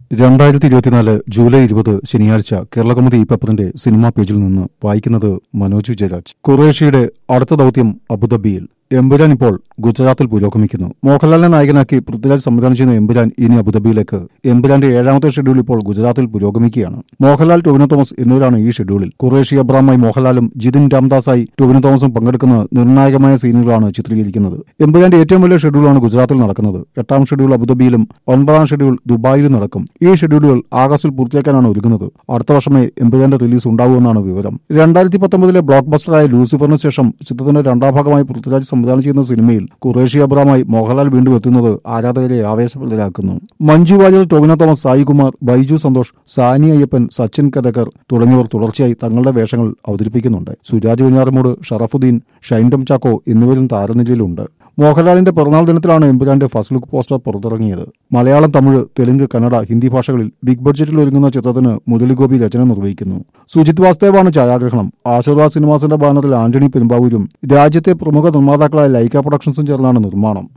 2024 July 20 ശനിയാഴ്ച കേരളകൗമുദി പേപ്പറിന്റെ cinema പേജിൽ നിന്ന് വായിക്കുന്നത് മനോജ് ജയരാജ്. ഖുറേഷിയുടെ അടുത്ത ദൗത്യം അബുദാബിയിൽ. എമ്പുരാൻ ഇപ്പോൾ ഗുജറാത്തിൽ പുരോഗമിക്കുന്നു. മോഹൻലാലിനെ നായകനാക്കി പൃഥ്വിരാജ് സംവിധാനം ചെയ്യുന്ന എമ്പുരാൻ ഇനി അബുദാബിയിലേക്ക്. എമ്പുരാന്റെ 7ാമത്തെ ഷെഡ്യൂൾ ഇപ്പോൾ ഗുജറാത്തിൽ പുരോഗമിക്കുകയാണ്. മോഹൻലാൽ, ടൊവിനോ തോമസ് എന്നിവരാണ് ഈ ഷെഡ്യൂളിൽ. ഖുറേഷി അബ്രാമായി മോഹൻലാലും ജിതിൻ രാംദാസായി ടൊവിനോ തോമസും പങ്കെടുക്കുന്ന നിർണായകമായ സീനുകളാണ് ചിത്രീകരിക്കുന്നത്. എമ്പുരാന്റെ ഏറ്റവും വലിയ ഷെഡ്യൂളാണ് ഗുജറാത്തിൽ നടക്കുന്നത്. 8ാം ഷെഡ്യൂൾ അബുദാബിയിലും 9ാം ഷെഡ്യൂൾ ദുബായിലും നടക്കും. ഈ ഷെഡ്യൂളുകൾ ആഗസ്റ്റിൽ പൂർത്തിയാക്കാനാണ് ഒരുങ്ങുന്നത്. അടുത്ത വർഷമേ എമ്പുരാന്റെ റിലീസ് ഉണ്ടാവുമെന്നാണ് വിവരം. 2019 ബ്ലോക്ക് ബസ്റ്ററായ ലൂസിഫറിന് ശേഷം ചിത്രത്തിന്റെ 2ാം ഭാഗമായി പൃഥ്വിരാജ് സംവിധാനം ചെയ്യുന്ന സിനിമയിൽ ഖുറേഷി അബ്രാമായി മോഹൻലാൽ വീണ്ടും എത്തുന്നത് ആരാധകരെ ആവേശപ്രദരാക്കുന്നു. മഞ്ജു വാര്യർ, ടൊവിനോ തോമസ്, സായി കുമാർ, ബൈജു സന്തോഷ്, സാനി അയ്യപ്പൻ, സച്ചിൻ കദക്കർ തുടങ്ങിയവർ തുടർച്ചയായി തങ്ങളുടെ വേഷങ്ങൾ അവതരിപ്പിക്കുന്നുണ്ട്. സുരാജ് വെഞ്ഞാറമൂട്, ഷറഫുദ്ദീൻ, ഷൈൻ ടോം ചാക്കോ എന്നിവരും താരനിരയിലുണ്ട്. മോഹൻലാലിന്റെ പിറന്നാൾ ദിനത്തിലാണ് എമ്പുരാന്റെ ഫസ്റ്റ് ലുക്ക് പോസ്റ്റർ പുറത്തിറങ്ങിയത്. മലയാളം, തമിഴ്, തെലുങ്ക്, കന്നഡ, ഹിന്ദി ഭാഷകളിൽ ബിഗ് ബഡ്ജറ്റിൽ ഒരുങ്ങുന്ന ചിത്രത്തിന് മുരളിഗോപി രചന നിർവഹിക്കുന്നു. സുജിത് വാസ്തേവാണ് ഛായാഗ്രഹണം. ആശീർവാദ് സിനിമാസിന്റെ ബാനറിൽ ആന്റണി പെരുമ്പാവൂരും രാജ്യത്തെ പ്രമുഖ നിർമ്മാതാക്കളായ ലൈക്ക പ്രൊഡക്ഷൻസും ചേർന്നാണ് നിർമ്മാണം.